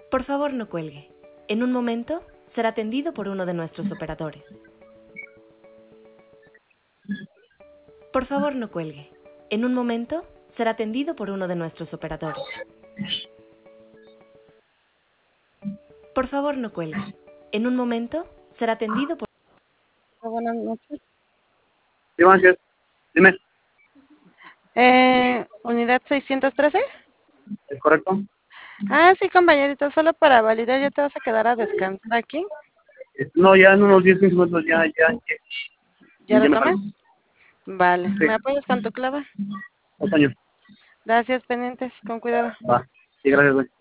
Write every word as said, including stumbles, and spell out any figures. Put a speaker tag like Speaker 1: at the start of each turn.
Speaker 1: Por favor, no cuelgue. En un momento será atendido por uno de nuestros operadores. Por favor, no cuelgue. En un momento será atendido por uno de nuestros operadores. Por favor, no cuelgue. En un momento será atendido por...
Speaker 2: Buenas noches.
Speaker 3: Sí, gracias. Dime,
Speaker 2: Eh, unidad seiscientos trece.
Speaker 3: ¿es correcto?
Speaker 2: Ah, sí, compañerito, solo para validar, ya te vas a quedar a descansar aquí.
Speaker 3: Eh, No, ya en unos diez, quince minutos ya, ya, ya,
Speaker 2: ¿Ya
Speaker 3: ya me
Speaker 2: retomas?
Speaker 3: salgo.
Speaker 2: Vale,
Speaker 3: Sí,
Speaker 2: ¿me apoyas con tu clave?
Speaker 3: dos años.
Speaker 2: Gracias, pendientes, con cuidado.
Speaker 3: Va. Sí, gracias, güey.